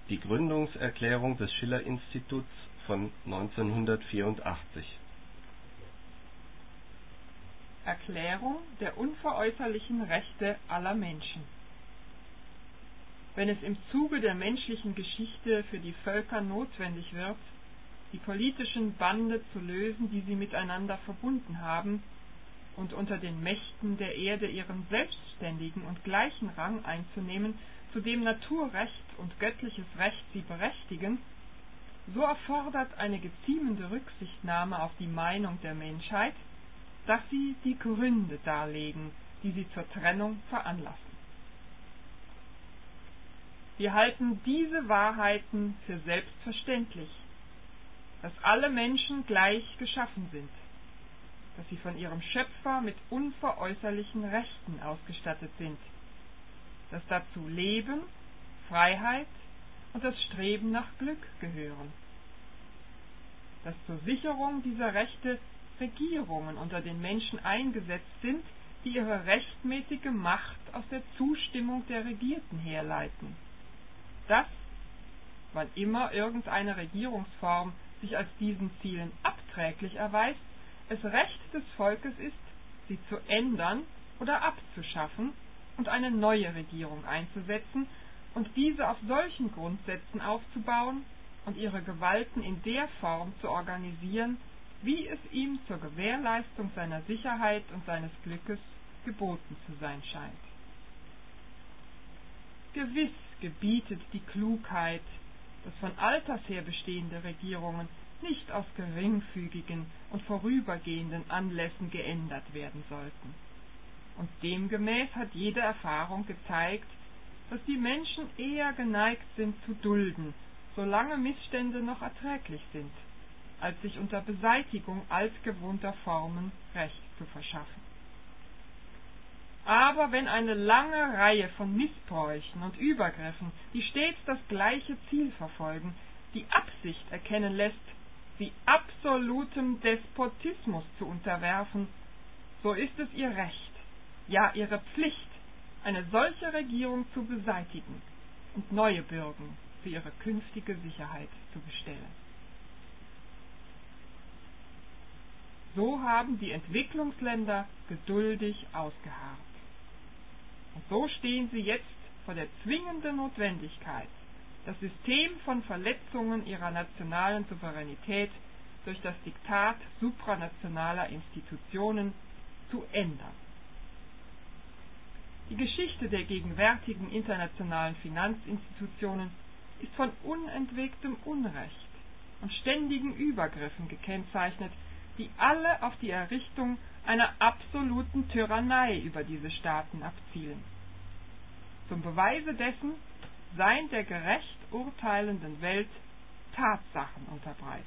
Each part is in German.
Die Gründungserklärung des Schiller-Instituts von 1984. Erklärung der unveräußerlichen Rechte aller Menschen. Wenn es im Zuge der menschlichen Geschichte für die Völker notwendig wird, die politischen Bande zu lösen, die sie miteinander verbunden haben, und unter den Mächten der Erde ihren selbstständigen und gleichen Rang einzunehmen, zu dem Naturrecht und göttliches Recht sie berechtigen, so erfordert eine geziemende Rücksichtnahme auf die Meinung der Menschheit, dass sie die Gründe darlegen, die sie zur Trennung veranlassen. Wir halten diese Wahrheiten für selbstverständlich, dass alle Menschen gleich geschaffen sind, dass sie von ihrem Schöpfer mit unveräußerlichen Rechten ausgestattet sind, dass dazu Leben, Freiheit und das Streben nach Glück gehören, dass zur Sicherung dieser Rechte Regierungen unter den Menschen eingesetzt sind, die ihre rechtmäßige Macht aus der Zustimmung der Regierten herleiten, dass, wann immer irgendeine Regierungsform sich als diesen Zielen abträglich erweist, es Recht des Volkes ist, sie zu ändern oder abzuschaffen und eine neue Regierung einzusetzen und diese auf solchen Grundsätzen aufzubauen und ihre Gewalten in der Form zu organisieren, wie es ihm zur Gewährleistung seiner Sicherheit und seines Glückes geboten zu sein scheint. Gewiss gebietet die Klugheit, dass von alters her bestehende Regierungen nicht aus geringfügigen und vorübergehenden Anlässen geändert werden sollten. Und demgemäß hat jede Erfahrung gezeigt, dass die Menschen eher geneigt sind zu dulden, solange Missstände noch erträglich sind, als sich unter Beseitigung altgewohnter Formen Recht zu verschaffen. Aber wenn eine lange Reihe von Missbräuchen und Übergriffen, die stets das gleiche Ziel verfolgen, die Absicht erkennen lässt, sie absolutem Despotismus zu unterwerfen, so ist es ihr Recht, ja ihre Pflicht, eine solche Regierung zu beseitigen und neue Bürgen für ihre künftige Sicherheit zu bestellen. So haben die Entwicklungsländer geduldig ausgeharrt. Und so stehen sie jetzt vor der zwingenden Notwendigkeit, das System von Verletzungen ihrer nationalen Souveränität durch das Diktat supranationaler Institutionen zu ändern. Die Geschichte der gegenwärtigen internationalen Finanzinstitutionen ist von unentwegtem Unrecht und ständigen Übergriffen gekennzeichnet, die alle auf die Errichtung einer absoluten Tyrannei über diese Staaten abzielen. Zum Beweise dessen seien der gerecht urteilenden Welt Tatsachen unterbreitet.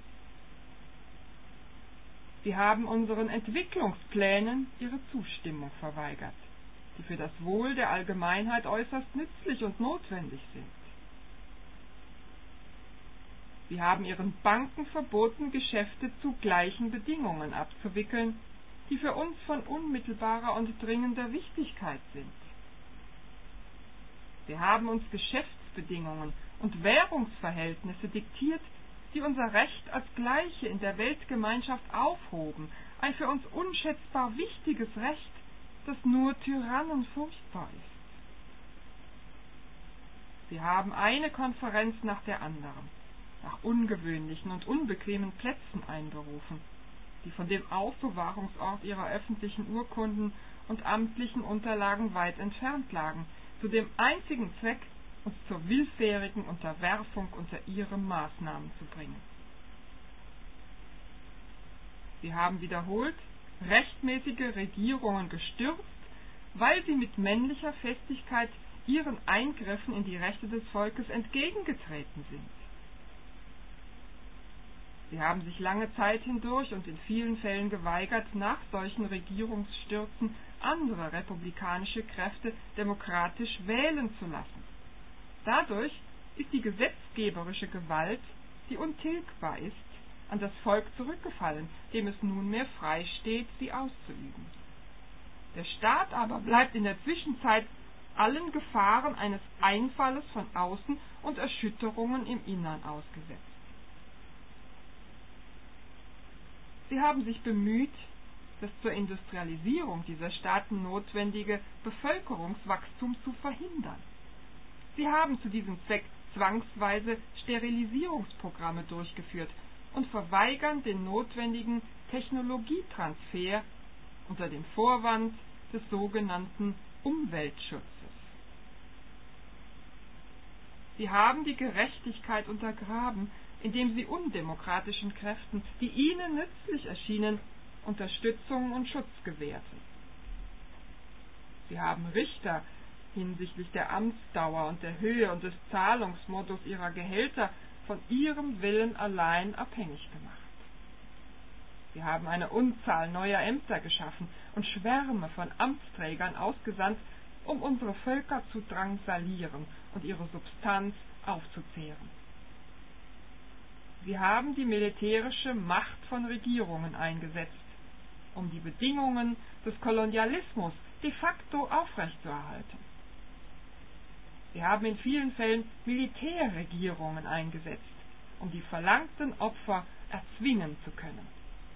Sie haben unseren Entwicklungsplänen ihre Zustimmung verweigert, die für das Wohl der Allgemeinheit äußerst nützlich und notwendig sind. Sie haben ihren Banken verboten, Geschäfte zu gleichen Bedingungen abzuwickeln, die für uns von unmittelbarer und dringender Wichtigkeit sind. Sie haben uns Geschäftsbedingungen und Währungsverhältnisse diktiert, die unser Recht als Gleiche in der Weltgemeinschaft aufhoben, ein für uns unschätzbar wichtiges Recht, das nur Tyrannen furchtbar ist. Sie haben eine Konferenz nach der anderen, nach ungewöhnlichen und unbequemen Plätzen einberufen, die von dem Aufbewahrungsort ihrer öffentlichen Urkunden und amtlichen Unterlagen weit entfernt lagen, zu dem einzigen Zweck, uns zur willfährigen Unterwerfung unter ihre Maßnahmen zu bringen. Sie haben wiederholt rechtmäßige Regierungen gestürzt, weil sie mit männlicher Festigkeit ihren Eingriffen in die Rechte des Volkes entgegengetreten sind. Sie haben sich lange Zeit hindurch und in vielen Fällen geweigert, nach solchen Regierungsstürzen andere republikanische Kräfte demokratisch wählen zu lassen. Dadurch ist die gesetzgeberische Gewalt, die untilgbar ist, an das Volk zurückgefallen, dem es nunmehr frei steht, sie auszuüben. Der Staat aber bleibt in der Zwischenzeit allen Gefahren eines Einfalles von außen und Erschütterungen im Innern ausgesetzt. Sie haben sich bemüht, das zur Industrialisierung dieser Staaten notwendige Bevölkerungswachstum zu verhindern. Sie haben zu diesem Zweck zwangsweise Sterilisierungsprogramme durchgeführt und verweigern den notwendigen Technologietransfer unter dem Vorwand des sogenannten Umweltschutzes. Sie haben die Gerechtigkeit untergraben, indem sie undemokratischen Kräften, die ihnen nützlich erschienen, Unterstützung und Schutz gewährten. Sie haben Richter hinsichtlich der Amtsdauer und der Höhe und des Zahlungsmodus ihrer Gehälter von ihrem Willen allein abhängig gemacht. Sie haben eine Unzahl neuer Ämter geschaffen und Schwärme von Amtsträgern ausgesandt, um unsere Völker zu drangsalieren und ihre Substanz aufzuzehren. Sie haben die militärische Macht von Regierungen eingesetzt, um die Bedingungen des Kolonialismus de facto aufrechtzuerhalten. Sie haben in vielen Fällen Militärregierungen eingesetzt, um die verlangten Opfer erzwingen zu können.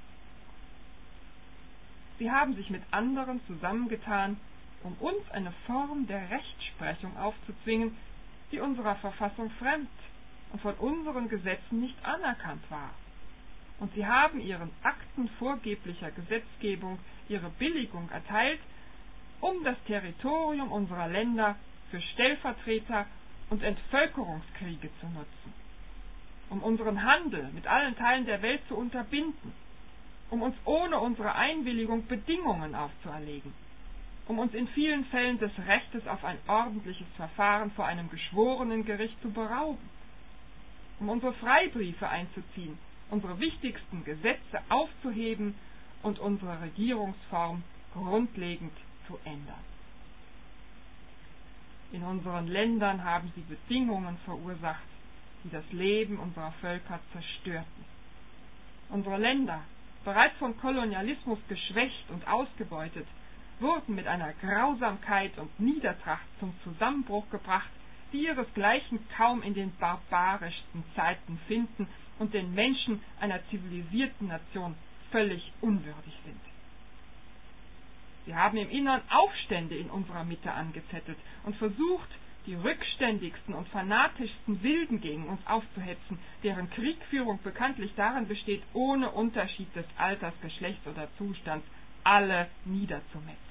Sie haben sich mit anderen zusammengetan, um uns eine Form der Rechtsprechung aufzuzwingen, die unserer Verfassung fremd und von unseren Gesetzen nicht anerkannt war. Und sie haben ihren Akten vorgeblicher Gesetzgebung ihre Billigung erteilt, um das Territorium unserer Länder für Stellvertreter und Entvölkerungskriege zu nutzen, um unseren Handel mit allen Teilen der Welt zu unterbinden, um uns ohne unsere Einwilligung Bedingungen aufzuerlegen, um uns in vielen Fällen des Rechtes auf ein ordentliches Verfahren vor einem Geschworenengericht zu berauben, um unsere Freibriefe einzuziehen, unsere wichtigsten Gesetze aufzuheben und unsere Regierungsform grundlegend zu ändern. In unseren Ländern haben sie Bedingungen verursacht, die das Leben unserer Völker zerstörten. Unsere Länder, bereits vom Kolonialismus geschwächt und ausgebeutet, wurden mit einer Grausamkeit und Niedertracht zum Zusammenbruch gebracht, die ihresgleichen kaum in den barbarischsten Zeiten finden und den Menschen einer zivilisierten Nation völlig unwürdig sind. Sie haben im Innern Aufstände in unserer Mitte angezettelt und versucht, die rückständigsten und fanatischsten Wilden gegen uns aufzuhetzen, deren Kriegführung bekanntlich darin besteht, ohne Unterschied des Alters, Geschlechts oder Zustands alle niederzumetzeln.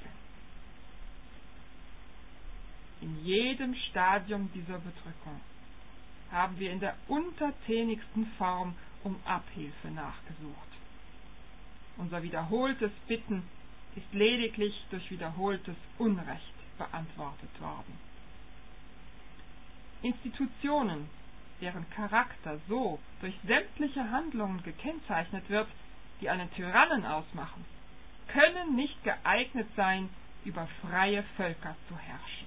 In jedem Stadium dieser Bedrückung haben wir in der untertänigsten Form um Abhilfe nachgesucht. Unser wiederholtes Bitten ist lediglich durch wiederholtes Unrecht beantwortet worden. Institutionen, deren Charakter so durch sämtliche Handlungen gekennzeichnet wird, die einen Tyrannen ausmachen, können nicht geeignet sein, über freie Völker zu herrschen.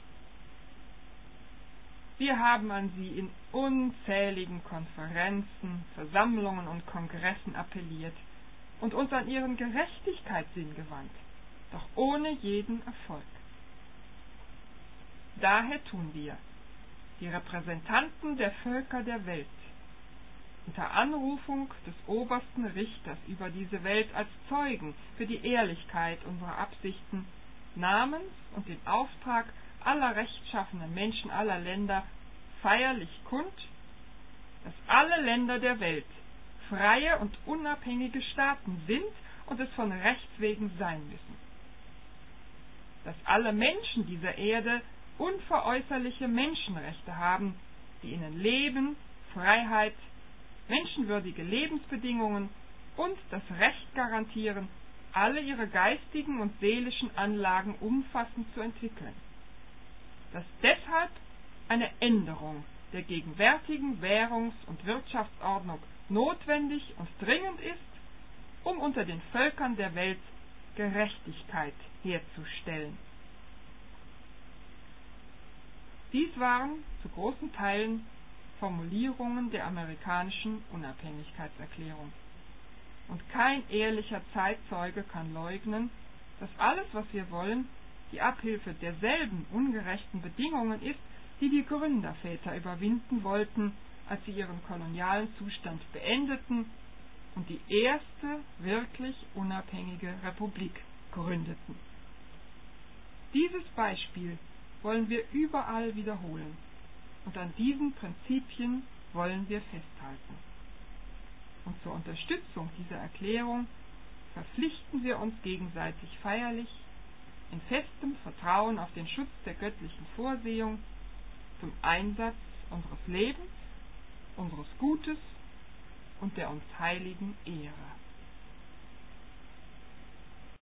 Wir haben an sie in unzähligen Konferenzen, Versammlungen und Kongressen appelliert und uns an ihren Gerechtigkeitssinn gewandt, doch ohne jeden Erfolg. Daher tun wir, die Repräsentanten der Völker der Welt, unter Anrufung des obersten Richters über diese Welt als Zeugen für die Ehrlichkeit unserer Absichten, namens und im Auftrag aller rechtschaffenen Menschen aller Länder feierlich kund, dass alle Länder der Welt freie und unabhängige Staaten sind und es von Rechts wegen sein müssen. Dass alle Menschen dieser Erde unveräußerliche Menschenrechte haben, die ihnen Leben, Freiheit, menschenwürdige Lebensbedingungen und das Recht garantieren, alle ihre geistigen und seelischen Anlagen umfassend zu entwickeln. Dass deshalb eine Änderung der gegenwärtigen Währungs- und Wirtschaftsordnung notwendig und dringend ist, um unter den Völkern der Welt Gerechtigkeit herzustellen. Dies waren zu großen Teilen Formulierungen der amerikanischen Unabhängigkeitserklärung. Und kein ehrlicher Zeitzeuge kann leugnen, dass alles, was wir wollen, die Abhilfe derselben ungerechten Bedingungen ist, die die Gründerväter überwinden wollten, als sie ihren kolonialen Zustand beendeten und die erste wirklich unabhängige Republik gründeten. Dieses Beispiel wollen wir überall wiederholen und an diesen Prinzipien wollen wir festhalten. Und zur Unterstützung dieser Erklärung verpflichten wir uns gegenseitig feierlich, in festem Vertrauen auf den Schutz der göttlichen Vorsehung, zum Einsatz unseres Lebens, unseres Gutes und der uns heiligen Ehre.